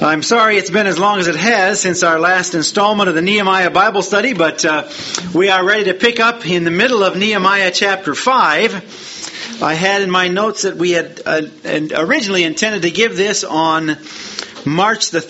I'm sorry it's been as long as it has since our last installment of the Nehemiah Bible study, but we are ready to pick up in the middle of Nehemiah chapter 5. I had in my notes that we had originally intended to give this on March the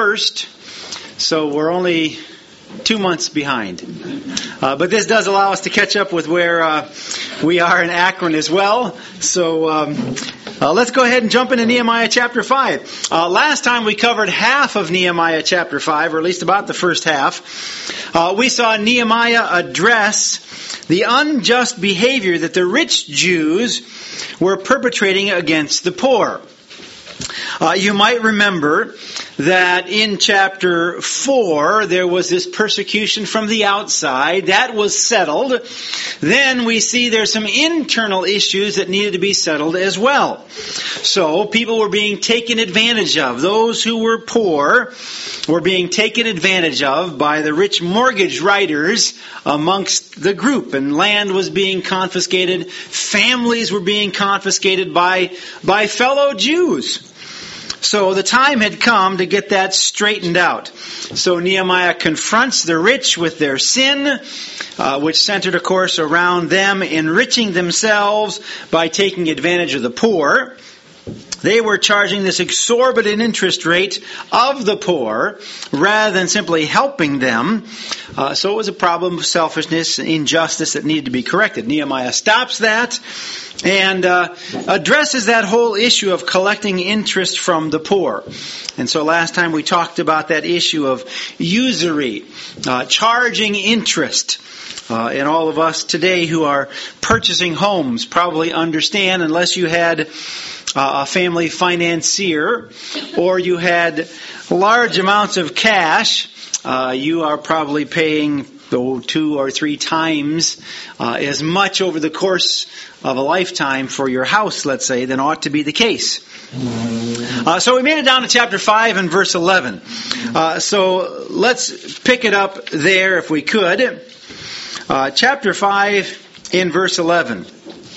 31st, so we're only 2 months behind. But this does allow us to catch up with where we are in Akron as well. So let's go ahead and jump into Nehemiah chapter 5. Last time we covered half of Nehemiah chapter 5, or at least about the first half. We saw Nehemiah address the unjust behavior that the rich Jews were perpetrating against the poor. You might remember that in chapter 4 there was this persecution from the outside. That was settled. Then we see there's some internal issues that needed to be settled as well. So people were being taken advantage of. Those who were poor were being taken advantage of by the rich mortgage writers amongst the group. And land was being confiscated. Families were being confiscated by fellow Jews. So the time had come to get that straightened out. So Nehemiah confronts the rich with their sin, which centered, of course, around them enriching themselves by taking advantage of the poor. They were charging this exorbitant interest rate of the poor rather than simply helping them. So it was a problem of selfishness and injustice that needed to be corrected. Nehemiah stops that and addresses that whole issue of collecting interest from the poor. And so last time we talked about that issue of usury, charging interest. And all of us today who are purchasing homes probably understand, unless you had a family financier or you had large amounts of cash, you are probably paying 2 or 3 times as much over the course of a lifetime for your house, let's say, than ought to be the case. So we made it down to chapter 5 and verse 11. So let's pick it up there if we could. Chapter 5 in verse 11.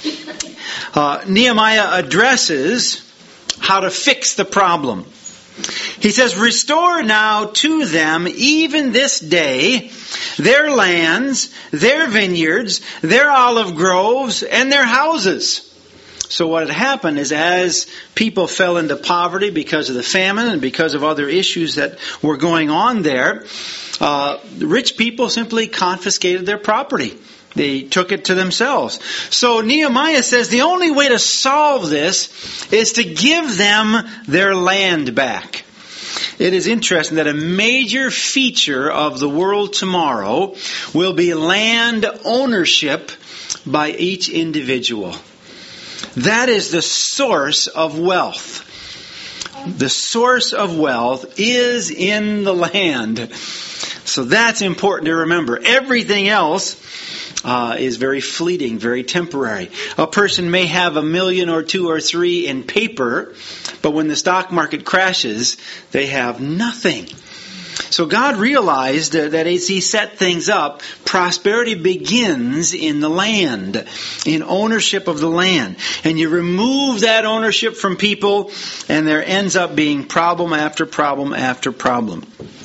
Nehemiah addresses how to fix the problem. He says, "Restore now to them even this day their lands, their vineyards, their olive groves, and their houses." So what had happened is, as people fell into poverty because of the famine and because of other issues that were going on there, rich people simply confiscated their property. They took it to themselves. So Nehemiah says the only way to solve this is to give them their land back. It is interesting that a major feature of the world tomorrow will be land ownership by each individual. That is the source of wealth. The source of wealth is in the land. So that's important to remember. Everything else is very fleeting, very temporary. A person may have $1 million or 2 or 3 in paper, but when the stock market crashes, they have nothing. So God realized that as He set things up, prosperity begins in the land, in ownership of the land. And you remove that ownership from people, and there ends up being problem after problem after problem.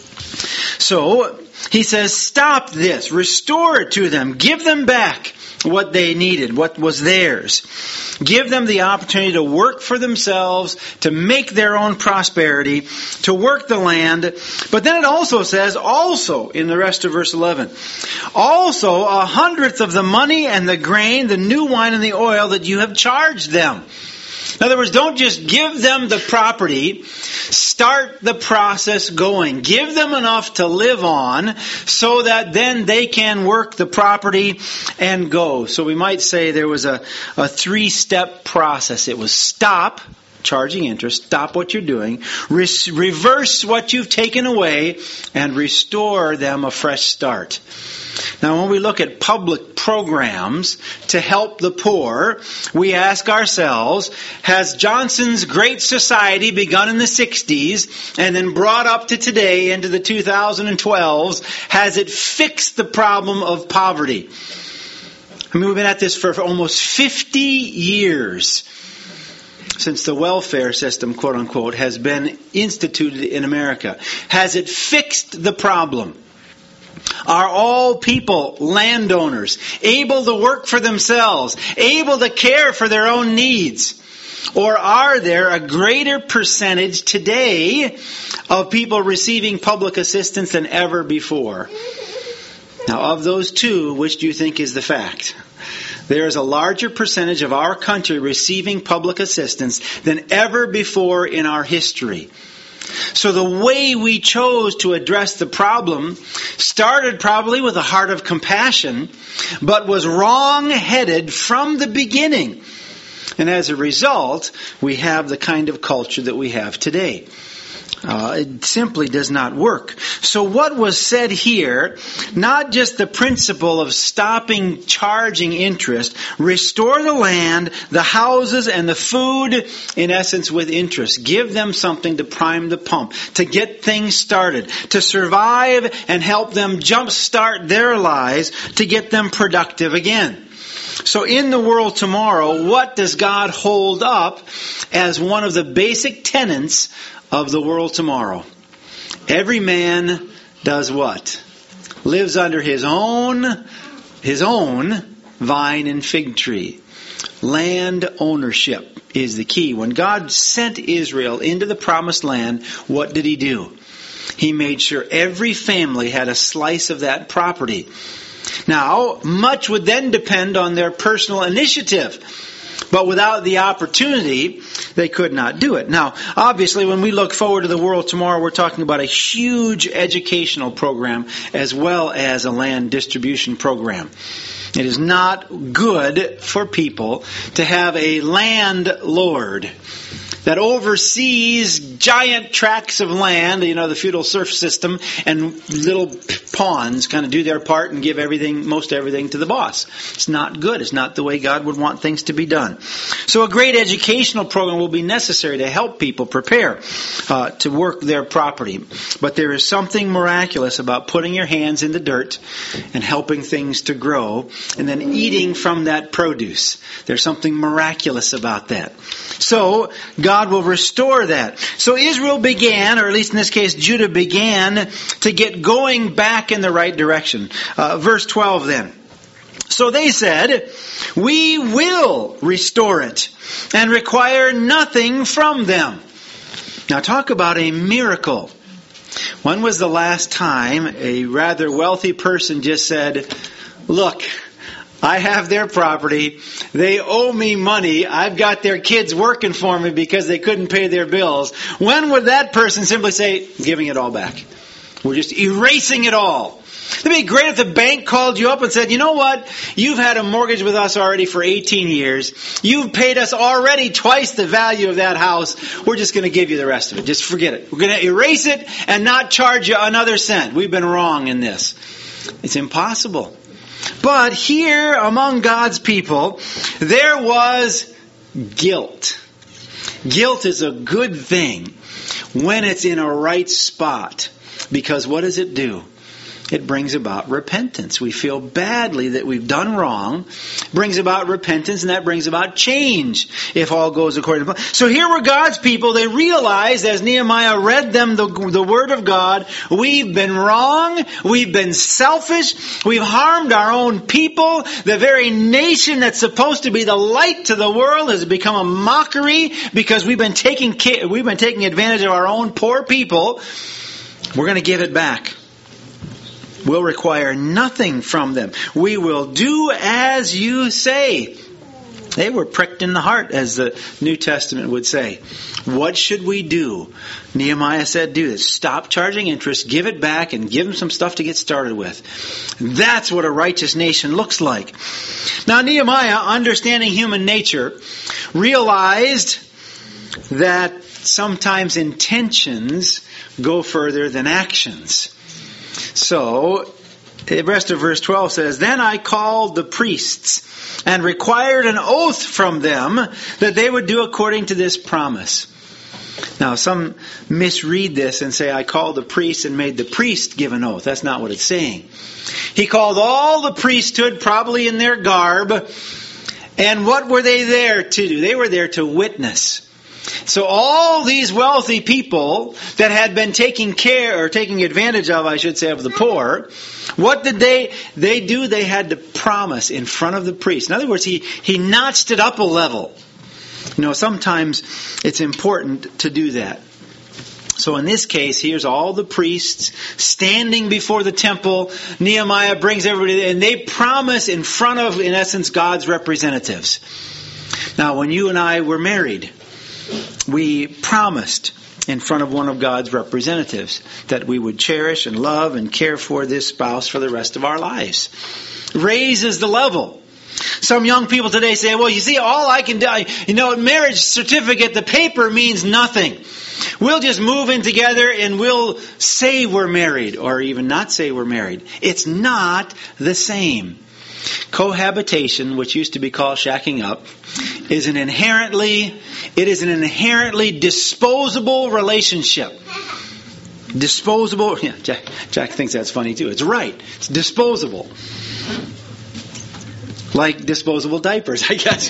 So he says, stop this, restore it to them, give them back what they needed, what was theirs. Give them the opportunity to work for themselves, to make their own prosperity, to work the land. But then it also says, also in the rest of verse 11, also 1/100th of the money and the grain, the new wine and the oil that you have charged them. In other words, don't just give them the property, start the process going. Give them enough to live on so that then they can work the property and go. So we might say there was a 3-step process. It was stop charging interest, stop what you're doing, reverse what you've taken away, and restore them a fresh start. Now, when we look at public programs to help the poor, we ask ourselves, has Johnson's Great Society begun in the 60s and then brought up to today into the 2012s, has it fixed the problem of poverty? I mean, we've been at this for almost 50 years. since the welfare system, quote unquote, has been instituted in America? Has it fixed the problem? Are all people landowners, able to work for themselves, able to care for their own needs? Or are there a greater percentage today of people receiving public assistance than ever before? Now, of those two, which do you think is the fact? There is a larger percentage of our country receiving public assistance than ever before in our history. So the way we chose to address the problem started probably with a heart of compassion, but was wrong-headed from the beginning. And as a result, we have the kind of culture that we have today. It simply does not work. So what was said here, not just the principle of stopping charging interest, restore the land, the houses, and the food, in essence, with interest. Give them something to prime the pump, to get things started, to survive and help them jumpstart their lives, to get them productive again. So in the world tomorrow, what does God hold up as one of the basic tenets of the world tomorrow? Every man does what? Lives under his own vine and fig tree. Land ownership is the key. When God sent Israel into the promised land, what did He do? He made sure every family had a slice of that property. Now, much would then depend on their personal initiative. But without the opportunity, they could not do it. Now, obviously, when we look forward to the world tomorrow, we're talking about a huge educational program as well as a land distribution program. It is not good for people to have a landlord that oversees giant tracts of land, the feudal serf system, and little pawns kind of do their part and give most everything to the boss. It's not good. It's not the way God would want things to be done. So a great educational program will be necessary to help people prepare to work their property. But there is something miraculous about putting your hands in the dirt and helping things to grow and then eating from that produce. There's something miraculous about that. So God will restore that. So Israel began, or at least in this case Judah began, to get going back in the right direction. Verse 12 then. So they said, we will restore it and require nothing from them. Now talk about a miracle. When was the last time a rather wealthy person just said, look, I have their property. They owe me money. I've got their kids working for me because they couldn't pay their bills. When would that person simply say, giving it all back? We're just erasing it all. It'd be great if the bank called you up and said, you know what? You've had a mortgage with us already for 18 years. You've paid us already twice the value of that house. We're just going to give you the rest of it. Just forget it. We're going to erase it and not charge you another cent. We've been wrong in this. It's impossible. But here among God's people, there was guilt. Guilt is a good thing when it's in a right spot. Because what does it do? It brings about repentance. We feel badly that we've done wrong. Brings about repentance, and that brings about change if all goes according to plan. So here were God's people. They realized as Nehemiah read them the Word of God, we've been wrong. We've been selfish. We've harmed our own people. The very nation that's supposed to be the light to the world has become a mockery because we've been taking advantage of our own poor people. We're going to give it back. We'll require nothing from them. We will do as you say. They were pricked in the heart, as the New Testament would say. What should we do? Nehemiah said, do this. Stop charging interest, give it back, and give them some stuff to get started with. That's what a righteous nation looks like. Now, Nehemiah, understanding human nature, realized that sometimes intentions go further than actions. So, the rest of verse 12 says, then I called the priests and required an oath from them that they would do according to this promise. Now, some misread this and say, I called the priests and made the priest give an oath. That's not what it's saying. He called all the priesthood, probably in their garb, And what were they there to do? They were there to witness. So all these wealthy people that had been taking advantage of, I should say, of the poor, what did they do? They had to promise in front of the priest. In other words, he notched it up a level. Sometimes it's important to do that. So in this case, here's all the priests standing before the temple. Nehemiah brings everybody, and they promise in front of, in essence, God's representatives. Now, when you and I were married, we promised in front of one of God's representatives that we would cherish and love and care for this spouse for the rest of our lives. Raises the level. Some young people today say, well, you see, all I can do, marriage certificate, the paper means nothing. We'll just move in together and we'll say we're married, or even not say we're married. It's not the same. Cohabitation, which used to be called shacking up, is an inherently disposable relationship. Disposable. Yeah, Jack thinks that's funny too. It's right. It's disposable. Like disposable diapers, I guess.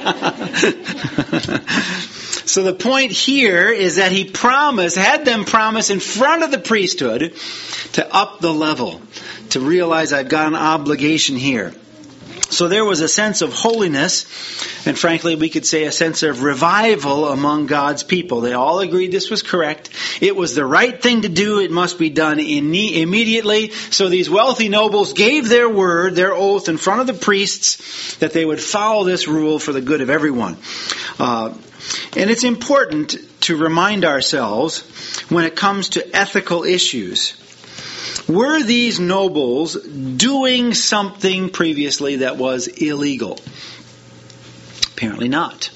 So the point here is that he had them promise in front of the priesthood to up the level, to realize I've got an obligation here. So there was a sense of holiness, and frankly we could say a sense of revival among God's people. They all agreed this was correct. It was the right thing to do. It must be done immediately. So these wealthy nobles gave their word, their oath in front of the priests that they would follow this rule for the good of everyone. And it's important to remind ourselves when it comes to ethical issues. Were these nobles doing something previously that was illegal? Apparently not.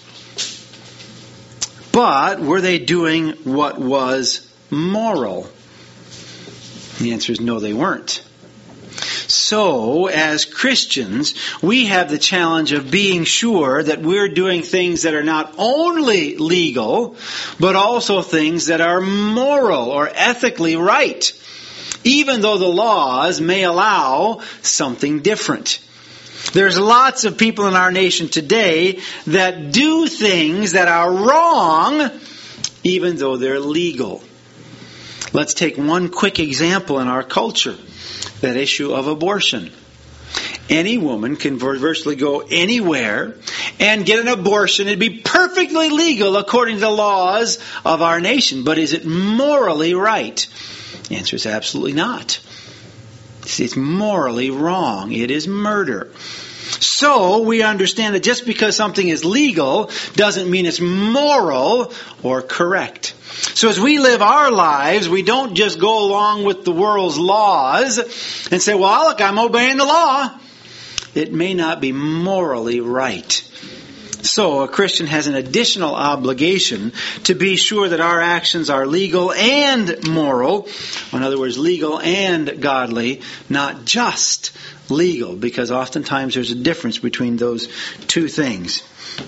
But were they doing what was moral? The answer is no, they weren't. So, as Christians, we have the challenge of being sure that we're doing things that are not only legal, but also things that are moral or ethically right, even though the laws may allow something different. There's lots of people in our nation today that do things that are wrong, even though they're legal. Let's take one quick example in our culture. That issue of abortion. Any woman can virtually go anywhere and get an abortion. It'd be perfectly legal according to the laws of our nation. But is it morally right? The answer is absolutely not. See, it's morally wrong. It is murder. So we understand that just because something is legal doesn't mean it's moral or correct. So as we live our lives, we don't just go along with the world's laws and say, well, look, I'm obeying the law. It may not be morally right. So a Christian has an additional obligation to be sure that our actions are legal and moral. In other words, legal and godly, not just legal, because oftentimes there's a difference between those two things.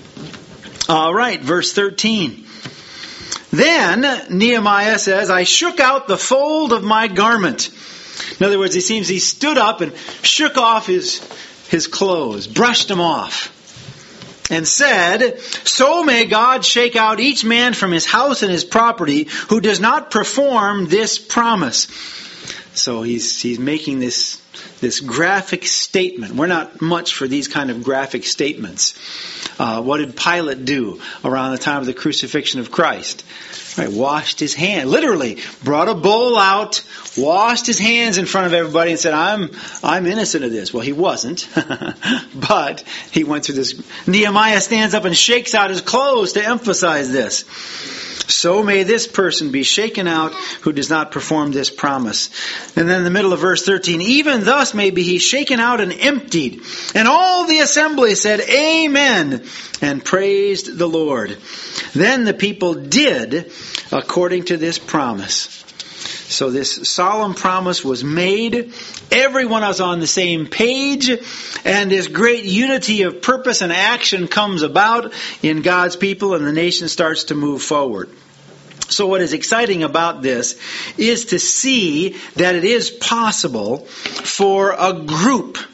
All right, verse 13. Then Nehemiah says, I shook out the fold of my garment. In other words, he stood up and shook off his clothes, brushed them off, and said, so may God shake out each man from his house and his property who does not perform this promise. So he's making this graphic statement. We're not much for these kind of graphic statements. What did Pilate do around the time of the crucifixion of Christ? Right, washed his hand, literally brought a bowl out, washed his hands in front of everybody and said, I'm innocent of this. Well, he wasn't, but he went through this. Nehemiah stands up and shakes out his clothes to emphasize this. So may this person be shaken out who does not perform this promise. And then in the middle of verse 13, even thus may be he shaken out and emptied. And all the assembly said, Amen, and praised the Lord. Then the people did according to this promise. So this solemn promise was made. Everyone was on the same page. And this great unity of purpose and action comes about in God's people, and the nation starts to move forward. So what is exciting about this is to see that it is possible for a group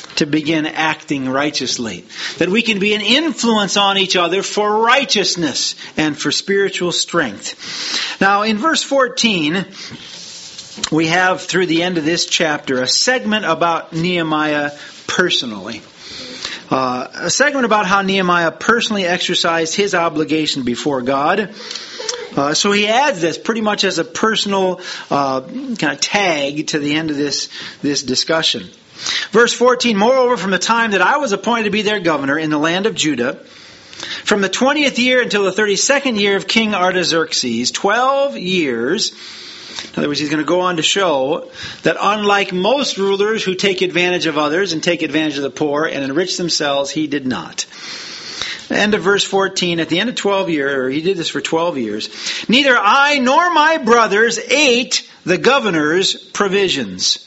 to begin acting righteously. That we can be an influence on each other for righteousness and for spiritual strength. Now, in verse 14, we have, through the end of this chapter, a segment about Nehemiah personally. A segment about how Nehemiah personally exercised his obligation before God. So he adds this pretty much as a personal kind of tag to the end of this discussion. Verse 14, moreover, from the time that I was appointed to be their governor in the land of Judah, from the 20th year until the 32nd year of King Artaxerxes, 12 years. In other words, he's going to go on to show that unlike most rulers who take advantage of others and take advantage of the poor and enrich themselves, he did not. End of verse 14, at the end of 12 years, or he did this for 12 years, neither I nor my brothers ate the governor's provisions.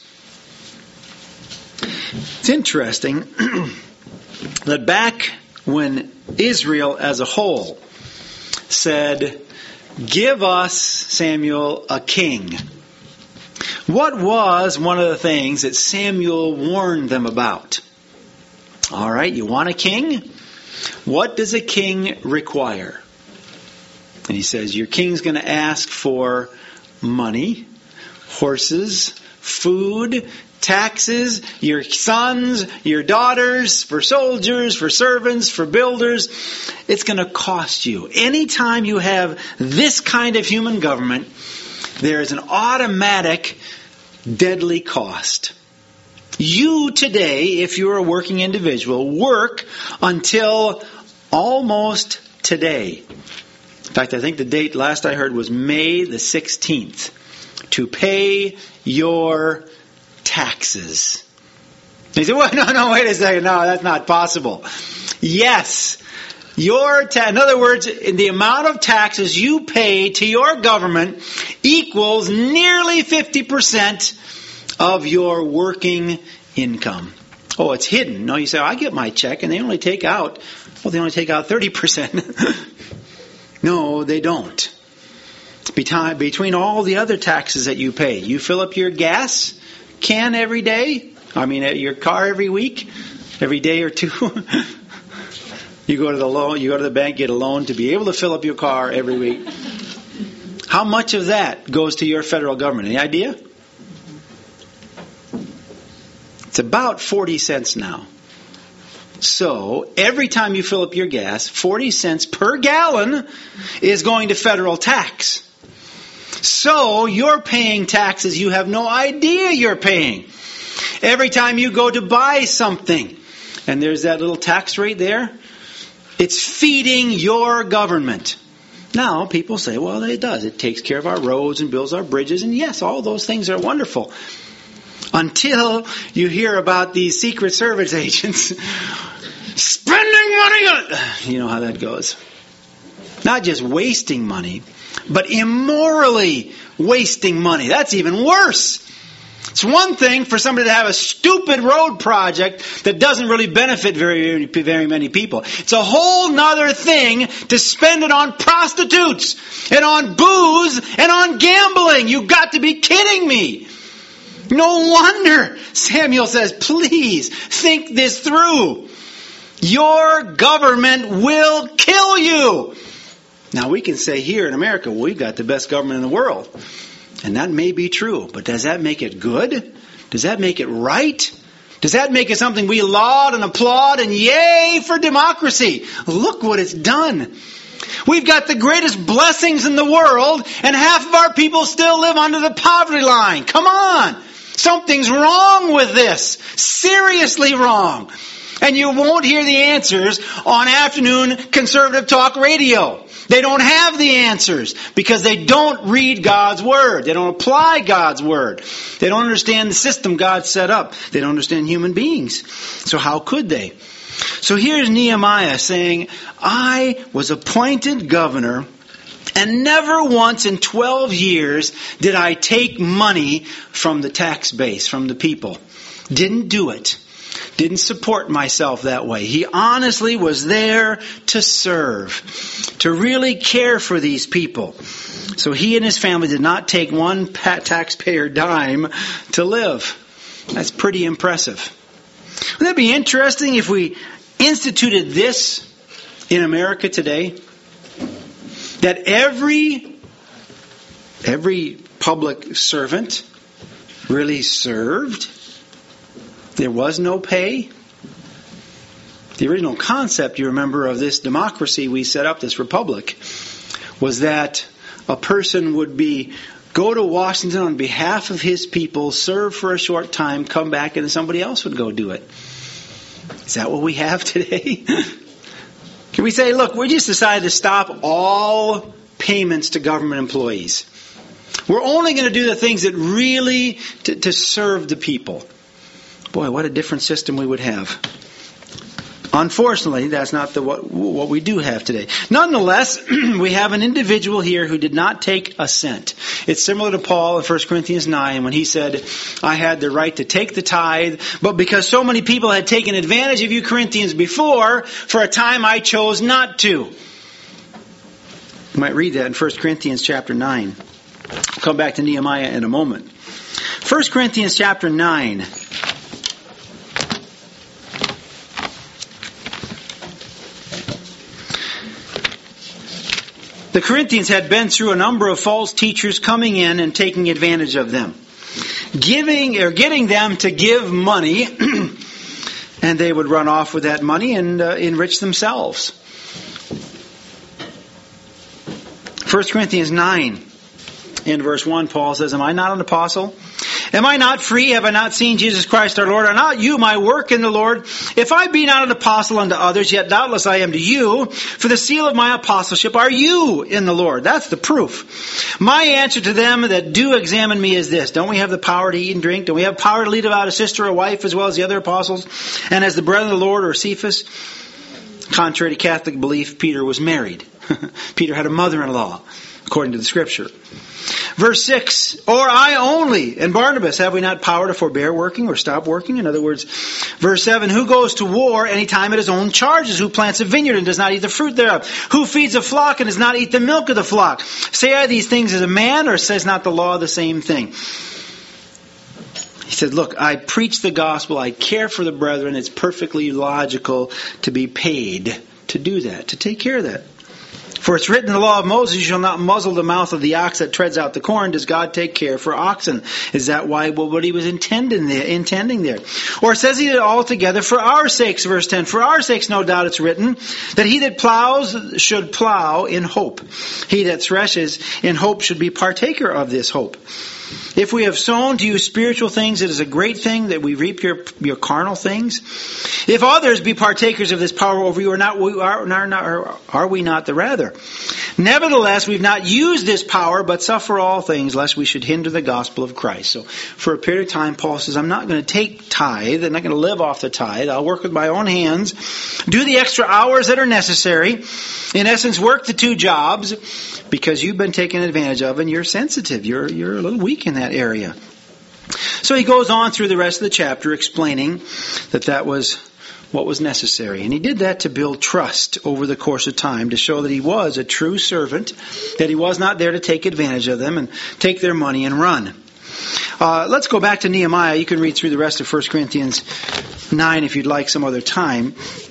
It's interesting that back when Israel as a whole said, give us, Samuel, a king, what was one of the things that Samuel warned them about? All right, you want a king? What does a king require? And he says, your king's going to ask for money, horses, food, taxes, your sons, your daughters, for soldiers, for servants, for builders. It's going to cost you. Anytime you have this kind of human government, there is an automatic deadly cost. You today, if you're a working individual, work until almost today. In fact, I think the date last I heard was May the 16th to pay your taxes. They said, well, no, wait a second. No, that's not possible. Yes. In other words, the amount of taxes you pay to your government equals nearly 50% of your working income. Oh, it's hidden. No, you say, I get my check and they only take out 30%. No, they don't. Between all the other taxes that you pay, you fill up your gas can every day. Your car every week, every day or two. You go to the bank, get a loan to be able to fill up your car every week. How much of that goes to your federal government? Any idea? It's about 40 cents now. So, every time you fill up your gas, 40 cents per gallon is going to federal tax. So, you're paying taxes you have no idea you're paying. Every time you go to buy something, and there's that little tax rate there, it's feeding your government. Now, people say, well, it does. It takes care of our roads and builds our bridges. And yes, all those things are wonderful. Until you hear about these Secret Service agents spending money on... You know how that goes. Not just wasting money, but immorally wasting money. That's even worse. It's one thing for somebody to have a stupid road project that doesn't really benefit very, very many people. It's a whole nother thing to spend it on prostitutes and on booze and on gambling. You've got to be kidding me. No wonder Samuel says, please think this through. Your government will kill you. Now we can say here in America, well, we've got the best government in the world. And that may be true, but does that make it good? Does that make it right? Does that make it something we laud and applaud and yay for democracy? Look what it's done. We've got the greatest blessings in the world, and half of our people still live under the poverty line. Come on! Something's wrong with this. Seriously wrong. And you won't hear the answers on afternoon conservative talk radio. They don't have the answers because they don't read God's Word. They don't apply God's Word. They don't understand the system God set up. They don't understand human beings. So how could they? So here's Nehemiah saying, I was appointed governor, and never once in 12 years did I take money from the tax base, from the people. Didn't do it. Didn't support myself that way. He honestly was there to serve, to really care for these people. So he and his family did not take one taxpayer dime to live. That's pretty impressive. Wouldn't that be interesting if we instituted this in America today? That every public servant really served. There was no pay. The original concept, you remember, of this democracy we set up, this republic, was that a person would go to Washington on behalf of his people, serve for a short time, come back, and then somebody else would go do it. Is that what we have today? Can we say, look, we just decided to stop all payments to government employees. We're only going to do the things that really to serve the people. Boy, what a different system we would have. Unfortunately, that's not what we do have today. Nonetheless, we have an individual here who did not take a cent. It's similar to Paul in 1 Corinthians 9 when he said, I had the right to take the tithe, but because so many people had taken advantage of you Corinthians before, for a time I chose not to. You might read that in 1 Corinthians chapter 9. We'll come back to Nehemiah in a moment. 1 Corinthians chapter 9. The Corinthians had been through a number of false teachers coming in and taking advantage of them. Getting them to give money, and they would run off with that money and enrich themselves. 1 Corinthians 9, in verse 1, Paul says, Am I not an apostle? Am I not free? Have I not seen Jesus Christ our Lord? Are not you my work in the Lord? If I be not an apostle unto others, yet doubtless I am to you. For the seal of my apostleship are you in the Lord. That's the proof. My answer to them that do examine me is this. Don't we have the power to eat and drink? Don't we have power to lead about a sister or wife as well as the other apostles? And as the brethren of the Lord or Cephas? Contrary to Catholic belief, Peter was married. Peter had a mother-in-law, according to the Scripture. Verse 6, Or I only, and Barnabas, have we not power to forbear working or stop working? In other words, verse 7, Who goes to war any time at his own charges? Who plants a vineyard and does not eat the fruit thereof? Who feeds a flock and does not eat the milk of the flock? Say I these things as a man, or says not the law the same thing? He said, look, I preach the gospel, I care for the brethren, it's perfectly logical to be paid to do that, to take care of that. For it's written in the law of Moses, you shall not muzzle the mouth of the ox that treads out the corn. Does God take care for oxen? Is that what he was intending there? Or says he that altogether for our sakes, verse 10, For our sakes, no doubt it's written, that he that plows should plow in hope. He that threshes in hope should be partaker of this hope. If we have sown to you spiritual things, it is a great thing that we reap your carnal things. If others be partakers of this power over you, are we not the rather? Nevertheless, we've not used this power, but suffer all things, lest we should hinder the gospel of Christ. So, for a period of time, Paul says, I'm not going to take tithe. I'm not going to live off the tithe. I'll work with my own hands. Do the extra hours that are necessary. In essence, work the 2 jobs, because you've been taken advantage of and you're sensitive. You're a little weak in that area. So he goes on through the rest of the chapter explaining that was what was necessary. And he did that to build trust over the course of time, to show that he was a true servant, that he was not there to take advantage of them and take their money and run. Let's go back to Nehemiah. You can read through the rest of 1 Corinthians 9 if you'd like some other time.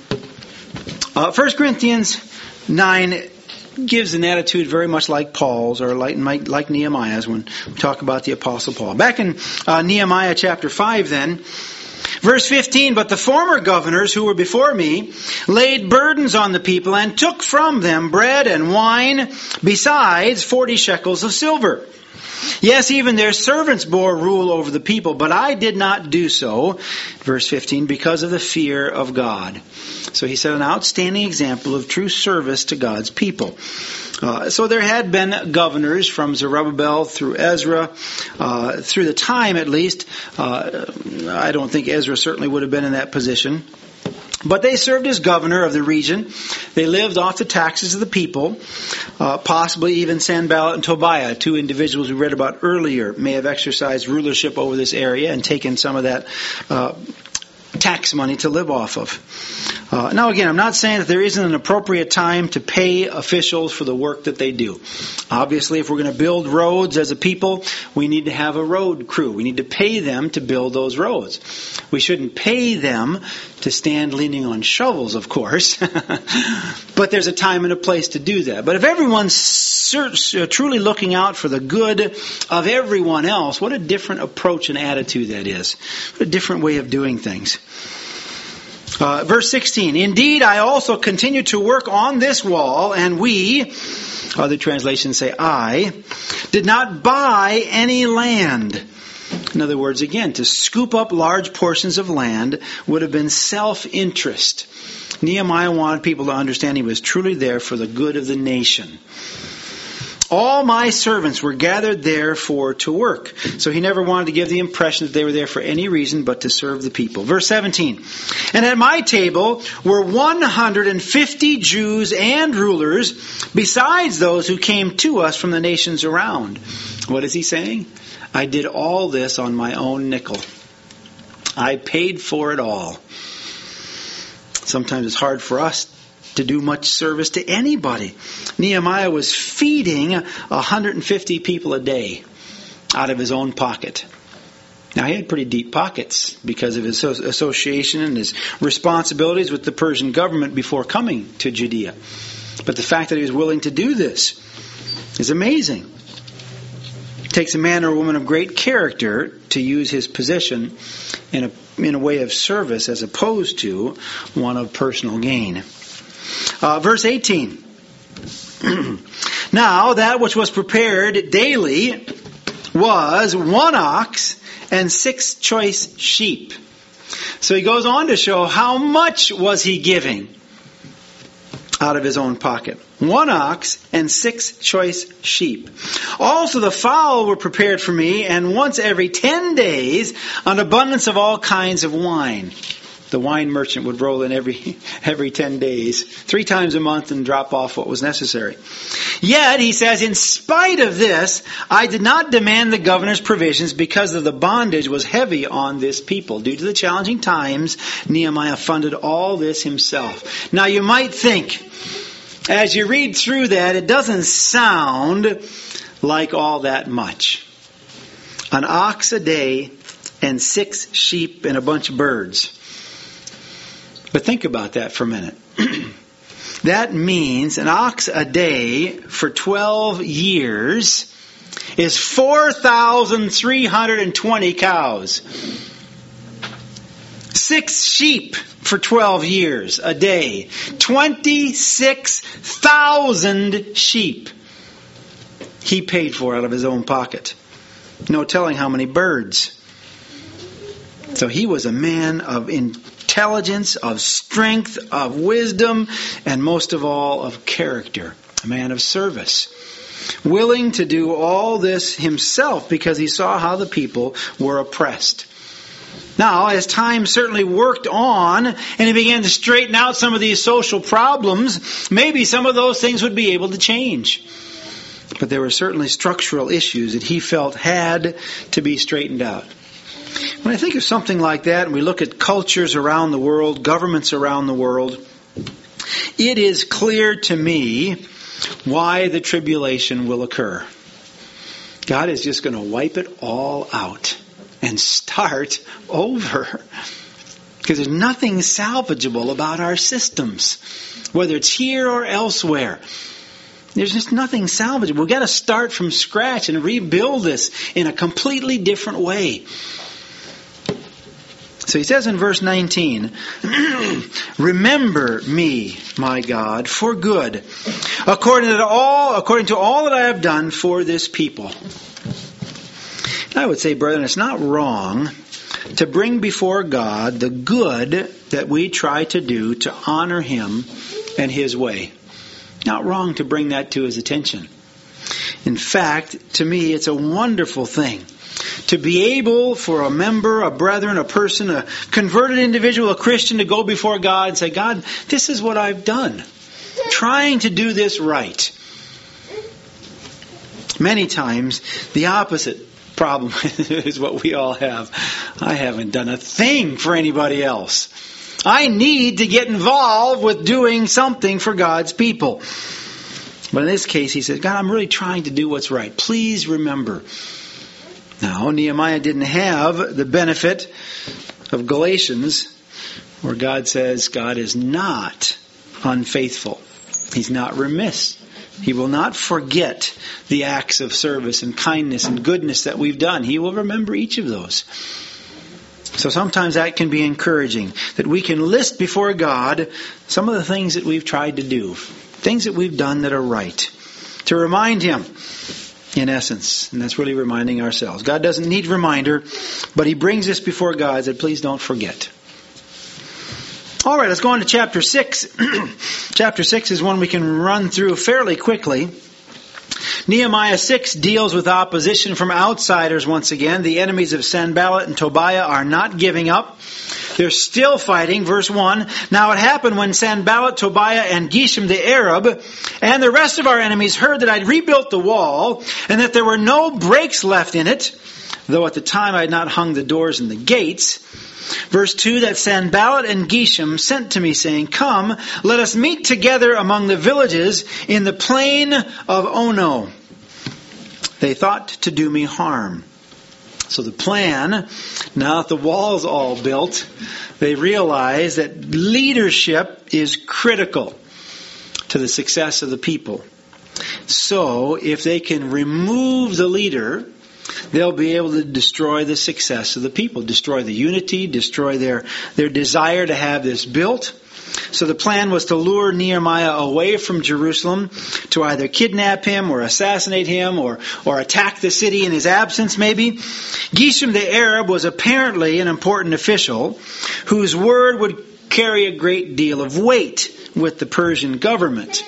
1 Corinthians 9 gives an attitude very much like Paul's, or like Nehemiah's when we talk about the Apostle Paul. Back in Nehemiah chapter 5 then, verse 15, But the former governors who were before me laid burdens on the people and took from them bread and wine, besides 40 shekels of silver. Yes, even their servants bore rule over the people, but I did not do so, verse 15, because of the fear of God. So he set an outstanding example of true service to God's people. So there had been governors from Zerubbabel through Ezra, through the time at least. I don't think Ezra certainly would have been in that position. But they served as governor of the region. They lived off the taxes of the people. Possibly even Sanballat and Tobiah, 2 individuals we read about earlier, may have exercised rulership over this area and taken some of that tax money to live off of. Now again, I'm not saying that there isn't an appropriate time to pay officials for the work that they do. Obviously, if we're going to build roads as a people, we need to have a road crew. We need to pay them to build those roads. We shouldn't pay them to stand leaning on shovels, of course. But there's a time and a place to do that. But if everyone's truly looking out for the good of everyone else, what a different approach and attitude that is. What a different way of doing things. Verse 16, indeed, I also continue to work on this wall, and we, other translations say I, did not buy any land. In other words, again, to scoop up large portions of land would have been self-interest. Nehemiah wanted people to understand he was truly there for the good of the nation. All my servants were gathered there to work. So he never wanted to give the impression that they were there for any reason but to serve the people. Verse 17. And at my table were 150 Jews and rulers, besides those who came to us from the nations around. What is he saying? I did all this on my own nickel. I paid for it all. Sometimes it's hard for us to do much service to anybody. Nehemiah was feeding 150 people a day out of his own pocket. Now, he had pretty deep pockets because of his association and his responsibilities with the Persian government before coming to Judea. But the fact that he was willing to do this is amazing. It takes a man or a woman of great character to use his position in a way of service as opposed to one of personal gain. Verse 18. Now that which was prepared daily was 1 ox and 6 choice sheep. So he goes on to show how much was he giving out of his own pocket. 1 ox and 6 choice sheep. Also the fowl were prepared for me, and once every 10 days an abundance of all kinds of wine. The wine merchant would roll in every 10 days, 3 times a month, and drop off what was necessary. Yet, he says, in spite of this, I did not demand the governor's provisions because of the bondage was heavy on this people. Due to the challenging times, Nehemiah funded all this himself. Now, you might think, as you read through that, it doesn't sound like all that much. An ox a day and 6 sheep and a bunch of birds. But think about that for a minute. That means an ox a day for 12 years is 4,320 cows. 6 sheep for 12 years a day. 26,000 sheep he paid for out of his own pocket. No telling how many birds. So he was a man of intelligence, of strength, of wisdom, and most of all, of character. A man of service. Willing to do all this himself because he saw how the people were oppressed. Now, as time certainly worked on and he began to straighten out some of these social problems, maybe some of those things would be able to change. But there were certainly structural issues that he felt had to be straightened out. When I think of something like that, and we look at cultures around the world, governments around the world, it is clear to me why the tribulation will occur. God is just going to wipe it all out and start over. Because there's nothing salvageable about our systems, whether it's here or elsewhere. There's just nothing salvageable. We've got to start from scratch and rebuild this in a completely different way. So he says in verse 19, remember me, my God, for good, according to all that I have done for this people. I would say, brethren, it's not wrong to bring before God the good that we try to do to honor Him and His way. Not wrong to bring that to His attention. In fact, to me, it's a wonderful thing to be able for a member, a brethren, a person, a converted individual, a Christian to go before God and say, God, this is what I've done. Trying to do this right. Many times, the opposite problem is what we all have. I haven't done a thing for anybody else. I need to get involved with doing something for God's people. But in this case, he said, God, I'm really trying to do what's right. Please remember. Now, Nehemiah didn't have the benefit of Galatians, where God says God is not unfaithful. He's not remiss. He will not forget the acts of service and kindness and goodness that we've done. He will remember each of those. So sometimes that can be encouraging, that we can list before God some of the things that we've tried to do, things that we've done that are right, to remind Him, in essence. And that's really reminding ourselves. God doesn't need reminder, but He brings us before God and said, please don't forget. All right, let's go on to chapter 6. Chapter 6 is one we can run through fairly quickly. Nehemiah 6 deals with opposition from outsiders once again. The enemies of Sanballat and Tobiah are not giving up. They're still fighting. Verse 1, now it happened when Sanballat, Tobiah, and Geshem the Arab, and the rest of our enemies heard that I'd rebuilt the wall, and that there were no breaks left in it, though at the time I had not hung the doors and the gates. Verse 2, that Sanballat and Geshem sent to me, saying, come, let us meet together among the villages in the plain of Ono. They thought to do me harm. So the plan, now that the wall's all built, they realize that leadership is critical to the success of the people. So if they can remove the leader, they'll be able to destroy the success of the people, destroy the unity, destroy their desire to have this built. So the plan was to lure Nehemiah away from Jerusalem, to either kidnap him or assassinate him or attack the city in his absence maybe. Geshem the Arab was apparently an important official whose word would carry a great deal of weight with the Persian government.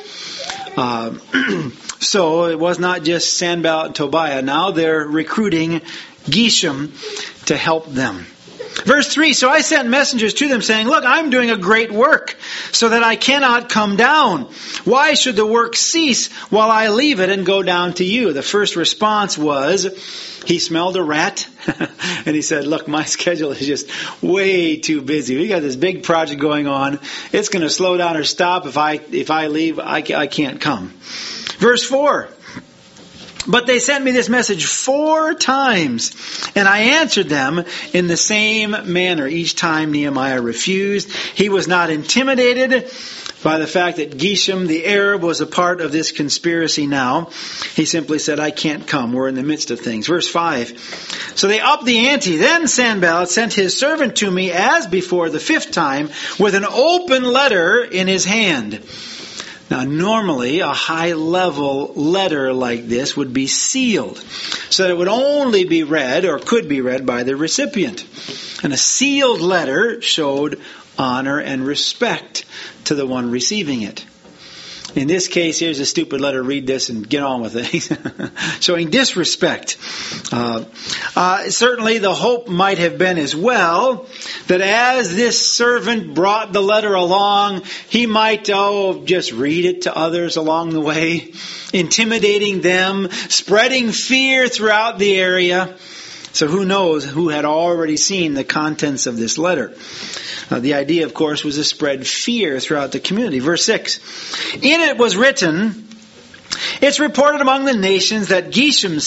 So it was not just Sanballat and Tobiah. Now they're recruiting Geshem to help them. Verse 3, so I sent messengers to them saying, look, I'm doing a great work so that I cannot come down. Why should the work cease while I leave it and go down to you? The first response was, he smelled a rat and he said, look, my schedule is just way too busy. We got this big project going on. It's going to slow down or stop if I leave. I can't come. Verse 4. But they sent me this message 4 times, and I answered them in the same manner. Each time Nehemiah refused. He was not intimidated by the fact that Geshem the Arab was a part of this conspiracy now. He simply said, I can't come. We're in the midst of things. Verse 5. So they upped the ante. Then Sanballat sent his servant to me as before the 5th time with an open letter in his hand. Now, normally, a high-level letter like this would be sealed, so that it would only be read, or could be read, by the recipient. And a sealed letter showed honor and respect to the one receiving it. In this case, here's a stupid letter, read this and get on with it. Showing disrespect. Certainly the hope might have been as well that as this servant brought the letter along, he might, just read it to others along the way, intimidating them, spreading fear throughout the area. So who knows who had already seen the contents of this letter. The idea, of course, was to spread fear throughout the community. Verse 6. In it was written, it's reported among the nations that Geshem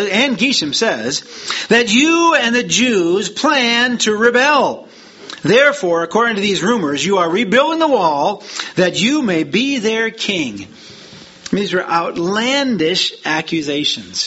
says, that you and the Jews plan to rebel. Therefore, according to these rumors, you are rebuilding the wall that you may be their king. These were outlandish accusations.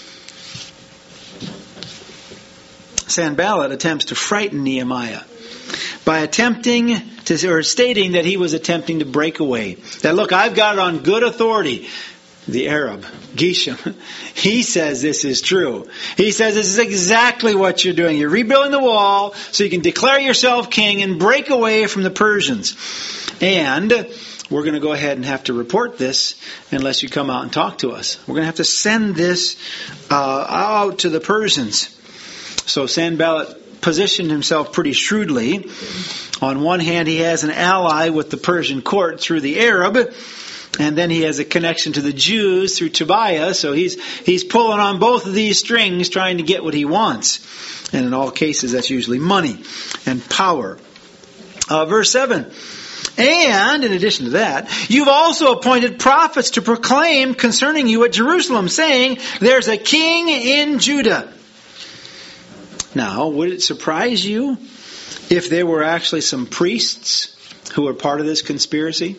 Sanballat attempts to frighten Nehemiah by stating that he was attempting to break away. That, look, I've got it on good authority. The Arab, Geshem, he says this is true. He says this is exactly what you're doing. You're rebuilding the wall so you can declare yourself king and break away from the Persians. And we're going to go ahead and have to report this unless you come out and talk to us. We're going to have to send this out to the Persians. So Sanballat positioned himself pretty shrewdly. On one hand, he has an ally with the Persian court through the Arab. And then he has a connection to the Jews through Tobiah, so he's pulling on both of these strings trying to get what he wants. And in all cases, that's usually money and power. Verse 7. And, in addition to that, you've also appointed prophets to proclaim concerning you at Jerusalem, saying, there's a king in Judah. Now, would it surprise you if there were actually some priests who were part of this conspiracy?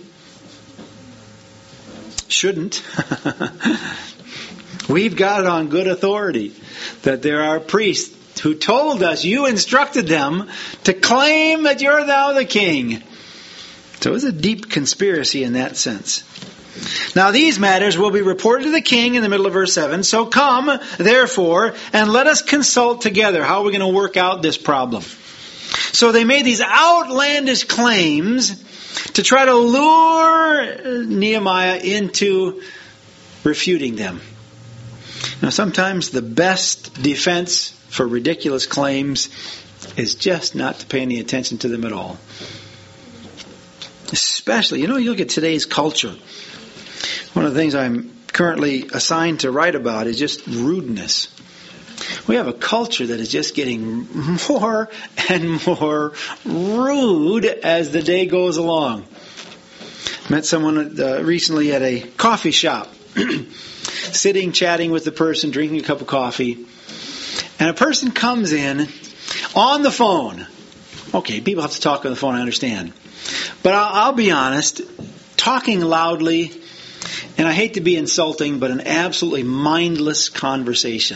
Shouldn't. We've got it on good authority that there are priests who told us, you instructed them to claim that you're thou the king. So it was a deep conspiracy in that sense. Now these matters will be reported to the king in the middle of verse 7. So come, therefore, and let us consult together. How are we going to work out this problem? So they made these outlandish claims to try to lure Nehemiah into refuting them. Now sometimes the best defense for ridiculous claims is just not to pay any attention to them at all. Especially, you look at today's culture. One of the things I'm currently assigned to write about is just rudeness. We have a culture that is just getting more and more rude as the day goes along. Met someone recently at a coffee shop, sitting, chatting with the person, drinking a cup of coffee, and a person comes in on the phone. Okay, people have to talk on the phone, I understand. But I'll be honest, talking loudly, and I hate to be insulting, but an absolutely mindless conversation.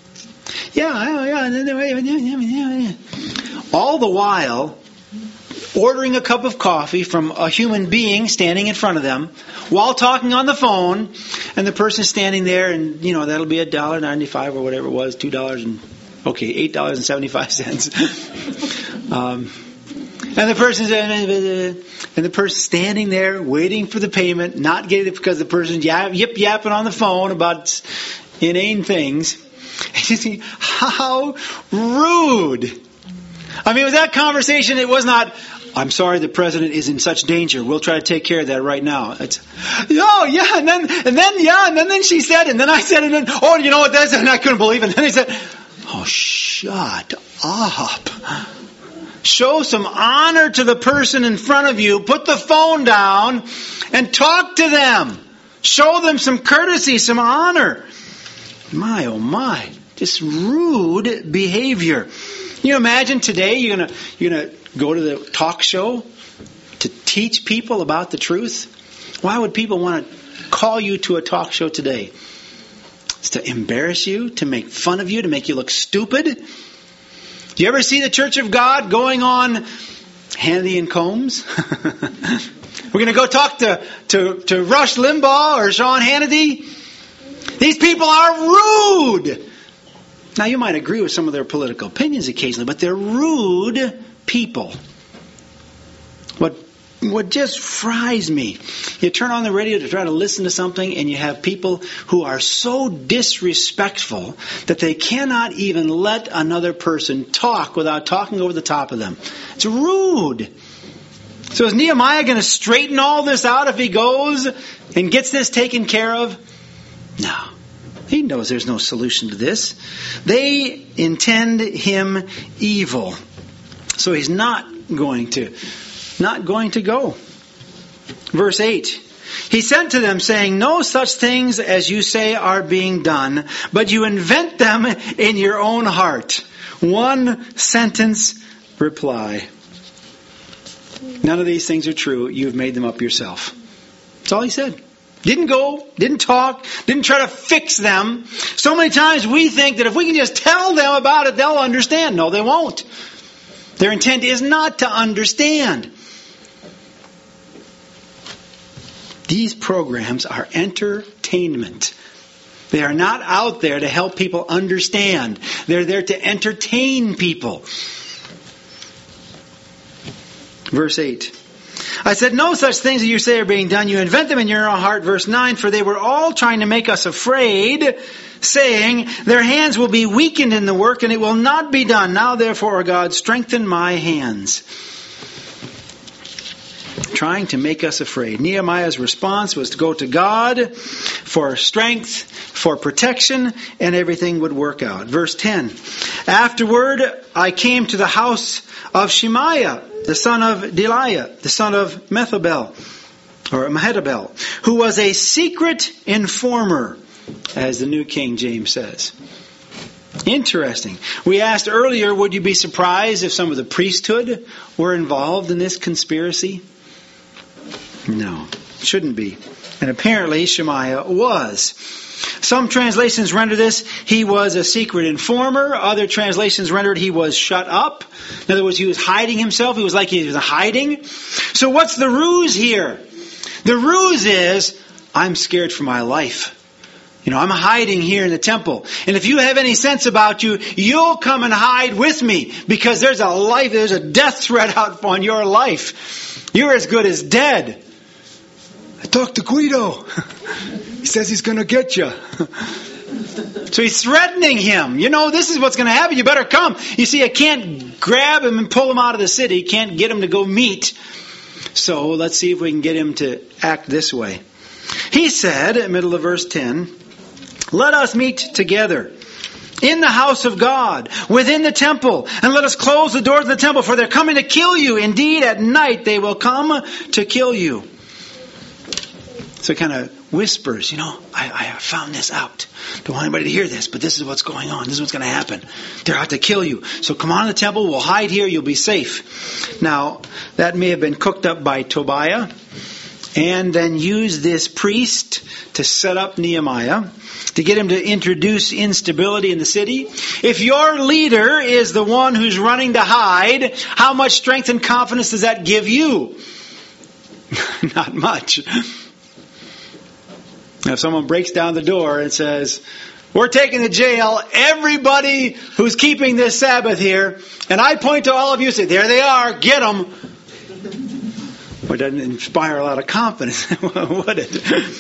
All the while, ordering a cup of coffee from a human being standing in front of them, while talking on the phone, and the person standing there, and that'll be $1.95 or whatever it was, $8.75. And the person's standing there waiting for the payment, not getting it because the person's yip-yapping on the phone about inane things. And you think, how rude. I mean, with that conversation, it was not, I'm sorry, the president is in such danger. We'll try to take care of that right now. It's, and then she said, and then I said, and then, oh, you know what that is? And I couldn't believe it. And then he said, oh, shut up. Show some honor to the person in front of you. Put the phone down and talk to them. Show them some courtesy, some honor. My, oh my. Just rude behavior. You imagine today you're gonna go to the talk show to teach people about the truth? Why would people want to call you to a talk show today? It's to embarrass you, to make fun of you, to make you look stupid. Do you ever see the Church of God going on Hannity and Combs? We're going to go talk to Rush Limbaugh or Sean Hannity. These people are rude. Now you might agree with some of their political opinions occasionally, but they're rude people. What just fries me, you turn on the radio to try to listen to something and you have people who are so disrespectful that they cannot even let another person talk without talking over the top of them. It's rude. So is Nehemiah going to straighten all this out if he goes and gets this taken care of? No. He knows there's no solution to this. They intend him evil. So he's not going to go. Verse 8. He sent to them saying, no such things as you say are being done, but you invent them in your own heart. One sentence reply. None of these things are true. You've made them up yourself. That's all he said. Didn't go, didn't talk, didn't try to fix them. So many times we think that if we can just tell them about it, they'll understand. No, they won't. Their intent is not to understand. These programs are entertainment. They are not out there to help people understand. They're there to entertain people. Verse 8. I said, no such things that you say are being done. You invent them in your own heart. Verse 9. For they were all trying to make us afraid, saying, their hands will be weakened in the work and it will not be done. Now therefore, O God, strengthen my hands. trying to make us afraid. Nehemiah's response was to go to God for strength, for protection, and everything would work out. Verse 10, afterward I came to the house of Shemaiah, the son of Delaiah, the son of Mehetabel, who was a secret informer, as the New King James says. Interesting. We asked earlier, would you be surprised if some of the priesthood were involved in this conspiracy? No, shouldn't be. And apparently Shemaiah was. Some translations render this, he was a secret informer. Other translations rendered he was shut up. In other words, he was hiding himself. It was like he was hiding. So what's the ruse here? The ruse is, I'm scared for my life. I'm hiding here in the temple. And if you have any sense about you, you'll come and hide with me. Because there's a death threat out on your life. You're as good as dead. I talked to Guido. He says he's going to get you. So he's threatening him. This is what's going to happen. You better come. You see, I can't grab him and pull him out of the city. Can't get him to go meet. So let's see if we can get him to act this way. He said, in the middle of verse 10, let us meet together in the house of God, within the temple, and let us close the doors of the temple, for they're coming to kill you. Indeed, at night they will come to kill you. So he kind of whispers, I found this out. Don't want anybody to hear this, but this is what's going on. This is what's going to happen. They're out to kill you. So come on to the temple. We'll hide here. You'll be safe. Now, that may have been cooked up by Tobiah and then used this priest to set up Nehemiah, to get him to introduce instability in the city. If your leader is the one who's running to hide, how much strength and confidence does that give you? Not much. Now, if someone breaks down the door and says, we're taking to jail everybody who's keeping this Sabbath here, and I point to all of you and say, there they are, get them. Well, it doesn't inspire a lot of confidence, would it?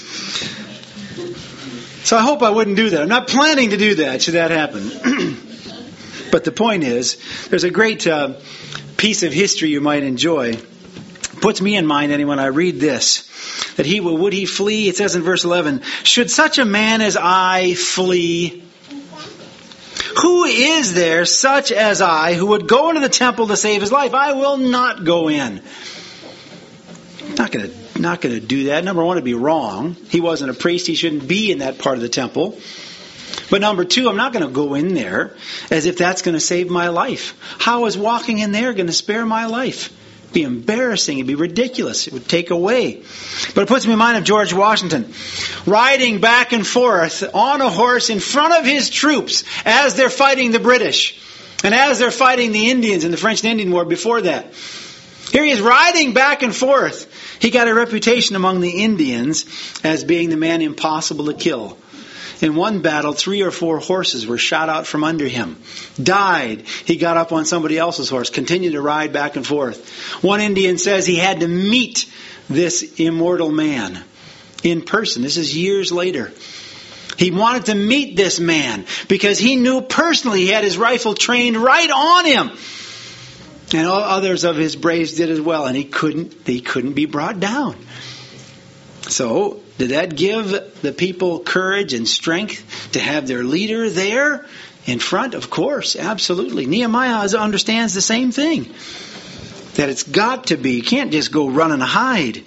So I hope I wouldn't do that. I'm not planning to do that, should that happen. But the point is, there's a great piece of history you might enjoy. Puts me in mind, when I read this, that would he flee? It says in verse 11, should such a man as I flee? Who is there such as I who would go into the temple to save his life? I will not go in. Not going to do that. Number one, it'd be wrong. He wasn't a priest. He shouldn't be in that part of the temple. But number two, I'm not going to go in there as if that's going to save my life. How is walking in there going to spare my life? It'd be embarrassing. It'd be ridiculous. It would take away. But it puts me in mind of George Washington riding back and forth on a horse in front of his troops as they're fighting the British and as they're fighting the Indians in the French and Indian War before that. Here he is riding back and forth. He got a reputation among the Indians as being the man impossible to kill. In one battle, 3 or 4 horses were shot out from under him. Died. He got up on somebody else's horse, continued to ride back and forth. One Indian says he had to meet this immortal man in person. This is years later. He wanted to meet this man because he knew personally he had his rifle trained right on him. And all others of his braves did as well, and he couldn't be brought down. So, did that give the people courage and strength to have their leader there in front? Of course, absolutely. Nehemiah understands the same thing. That it's got to be. You can't just go run and hide.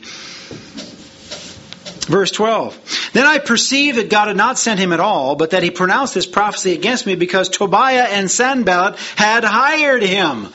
Verse 12. Then I perceived that God had not sent him at all, but that he pronounced this prophecy against me because Tobiah and Sanballat had hired him.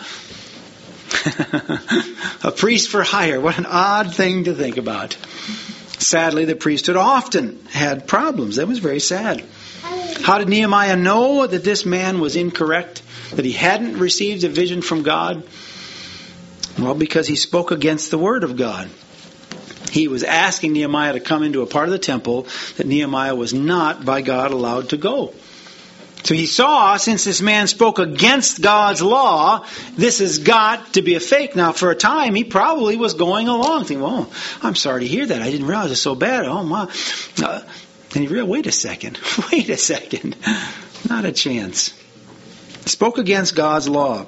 A priest for hire. What an odd thing to think about. Sadly, the priesthood often had problems. That was very sad. How did Nehemiah know that this man was incorrect? That he hadn't received a vision from God? Well, because he spoke against the word of God. He was asking Nehemiah to come into a part of the temple that Nehemiah was not by God allowed to go. So he saw, since this man spoke against God's law, this has got to be a fake. Now, for a time, he probably was going along, thinking, well, I'm sorry to hear that. I didn't realize it's so bad. Oh, my. And he realized, wait a second. Not a chance. Spoke against God's law.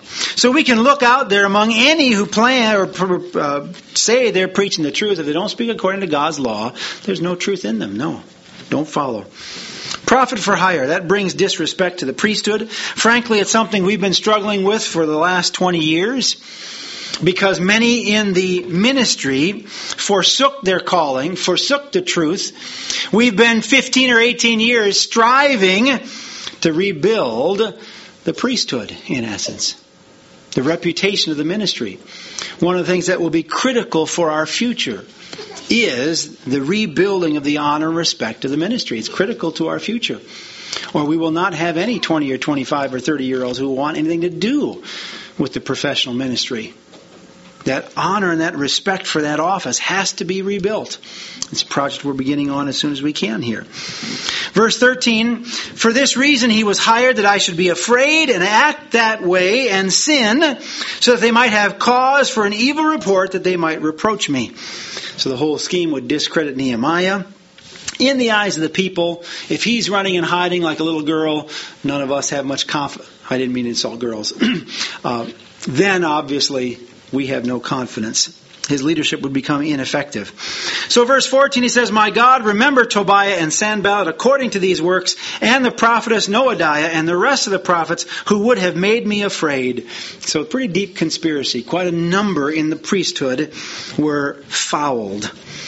So we can look out there among any who plan or say they're preaching the truth. If they don't speak according to God's law, there's no truth in them. No, don't follow. Prophet for hire. That brings disrespect to the priesthood. Frankly, it's something we've been struggling with for the last 20 years. Because many in the ministry forsook their calling, forsook the truth. We've been 15 or 18 years striving to rebuild the priesthood, in essence. The reputation of the ministry. One of the things that will be critical for our future is the rebuilding of the honor and respect of the ministry. It's critical to our future. Or we will not have any 20 or 25 or 30-year-olds who want anything to do with the professional ministry. That honor and that respect for that office has to be rebuilt. It's a project we're beginning on as soon as we can here. Verse 13, for this reason he was hired, that I should be afraid and act that way and sin, so that they might have cause for an evil report, that they might reproach me. So the whole scheme would discredit Nehemiah. In the eyes of the people, if he's running and hiding like a little girl, none of us have much confidence. I didn't mean to insult girls. Then obviously we have no confidence. His leadership would become ineffective. So verse 14 he says, my God, remember Tobiah and Sanballat according to these works, and the prophetess Noadiah and the rest of the prophets who would have made me afraid. So a pretty deep conspiracy. Quite a number in the priesthood were fouled.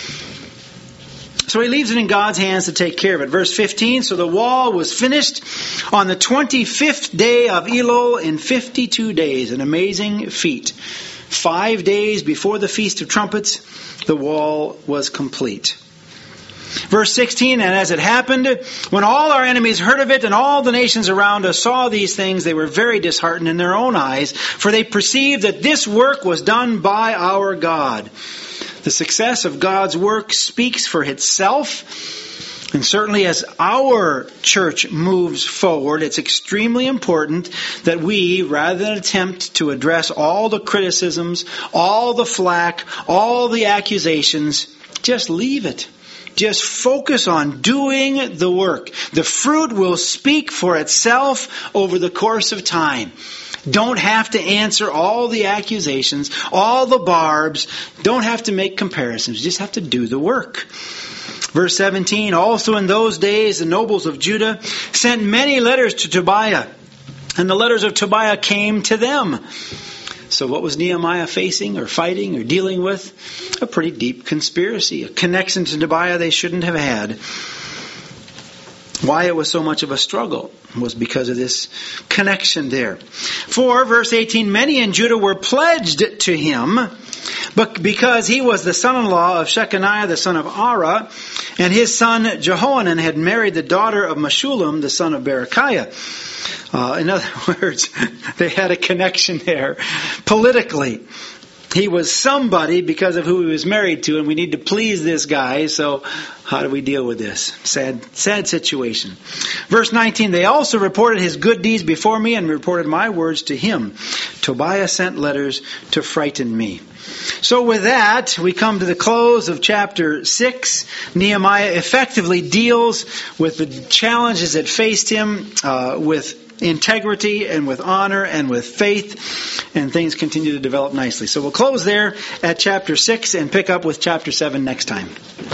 So he leaves it in God's hands to take care of it. Verse 15, so the wall was finished on the 25th day of Elul in 52 days. An amazing feat. 5 days before the Feast of Trumpets, the wall was complete. Verse 16, and as it happened, when all our enemies heard of it and all the nations around us saw these things, they were very disheartened in their own eyes, for they perceived that this work was done by our God. The success of God's work speaks for itself. And certainly as our church moves forward, it's extremely important that we, rather than attempt to address all the criticisms, all the flack, all the accusations, just leave it. Just focus on doing the work. The fruit will speak for itself over the course of time. Don't have to answer all the accusations, all the barbs. Don't have to make comparisons. You just have to do the work. Verse 17, also in those days the nobles of Judah sent many letters to Tobiah, and the letters of Tobiah came to them. So what was Nehemiah facing or fighting or dealing with? A pretty deep conspiracy, a connection to Tobiah they shouldn't have had. Why it was so much of a struggle was because of this connection there. For, verse 18, many in Judah were pledged to him, but because he was the son-in-law of Shechaniah, the son of Ara, and his son Jehohanan had married the daughter of Meshullam, the son of Berechiah. In other words, they had a connection there politically. He was somebody because of who he was married to, and we need to please this guy, so how do we deal with this? Sad situation. Verse 19, they also reported his good deeds before me and reported my words to him. Tobiah sent letters to frighten me. So with that, we come to the close of chapter 6. Nehemiah effectively deals with the challenges that faced him with integrity and with honor and with faith, and things continue to develop nicely. So we'll close there at chapter 6 and pick up with chapter 7 next time.